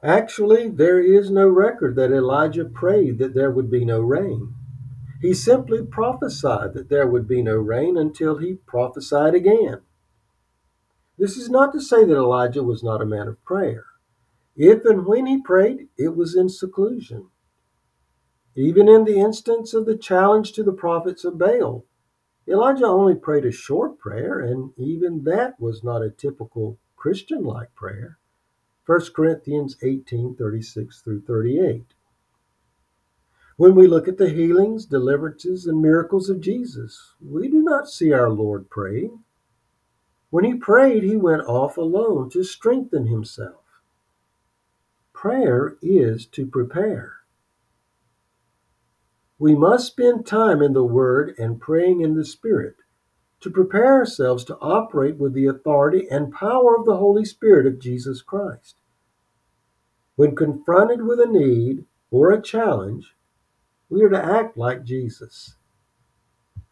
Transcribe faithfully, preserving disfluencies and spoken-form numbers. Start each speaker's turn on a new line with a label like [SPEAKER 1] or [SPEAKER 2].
[SPEAKER 1] Actually, there is no record that Elijah prayed that there would be no rain. He simply prophesied that there would be no rain until he prophesied again. This is not to say that Elijah was not a man of prayer. If and when he prayed, it was in seclusion. Even in the instance of the challenge to the prophets of Baal, Elijah only prayed a short prayer, and even that was not a typical Christian-like prayer. First Corinthians eighteen thirty-six through thirty-eight. When we look at the healings, deliverances, and miracles of Jesus, we do not see our Lord praying. When he prayed, he went off alone to strengthen himself. Prayer is to prepare. We must spend time in the Word and praying in the Spirit to prepare ourselves to operate with the authority and power of the Holy Spirit of Jesus Christ. When confronted with a need or a challenge, we are to act like Jesus.